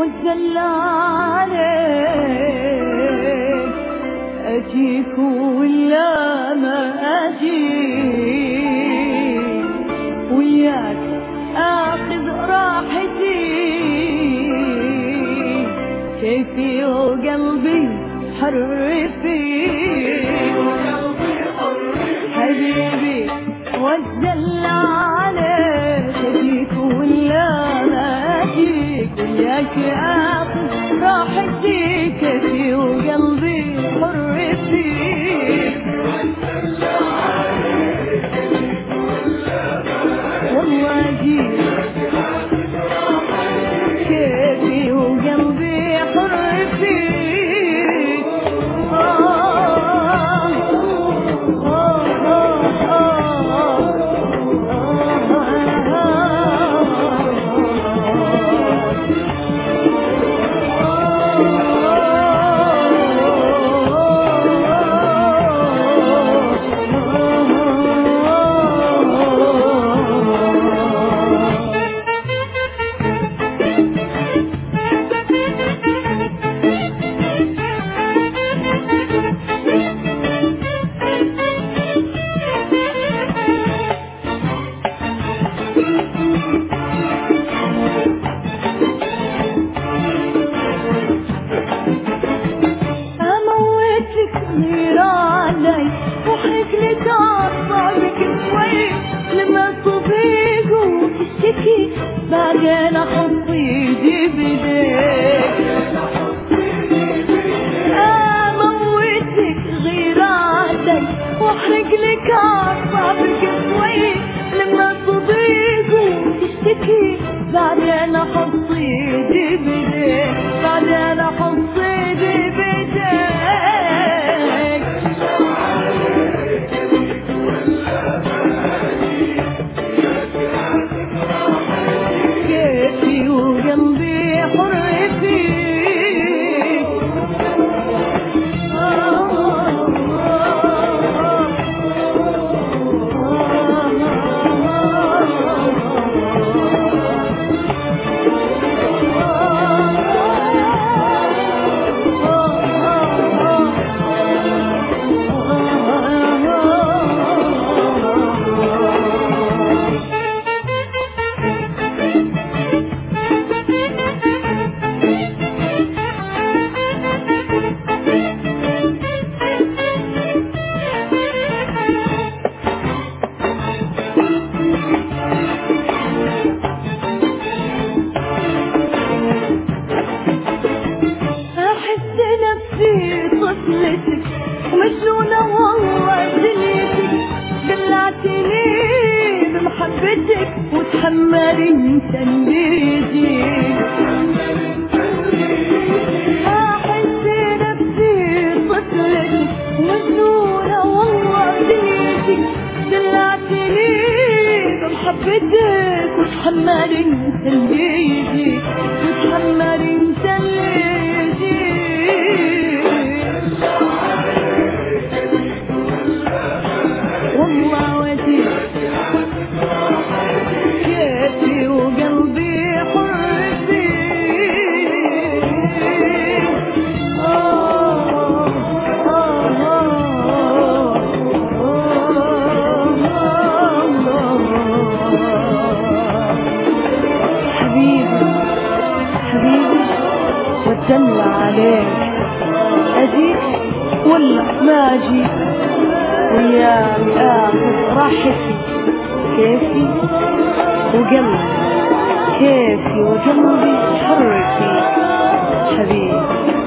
واتدلى عليك، أجيك ولا ما أجيك، وياك آخذ راحتي، كيفي وقلبي حر فيك، حبيبي واتدلى عليك، أجيك ولا ما أجيك، وياك آخذ راحتي، كيفي وقلبي حر فيك، والله أجيك كيفي وقلبي حر فيك. بعدين احط ايدي بديك، اموتك غيراتك واحرق لك اعصابك شوي، لما تضيق وتشتكي بعدين احط ايدي بديك، بعدين احط ايدي بديك. كيفي وقلبي حر فيك، ومجنونة والله دنيتك، دلعتني بمحبتك وتحمل انت اللي يجيك، احس نفسي طفلتك ومجنونة والله دنيتك، دلعتني بمحبتك وتحمل انت اللي يجيك، وتحمل انت اللي يجيك. والله وجيك كيفي وقلبي حر فيك. حبيبي حبيبي واتدلى عليك، أجيك ولا ما أجيك، وياك آخذ راحتي، كيفي وقلبي، كيفي وقلبي حر فيك حبيبي.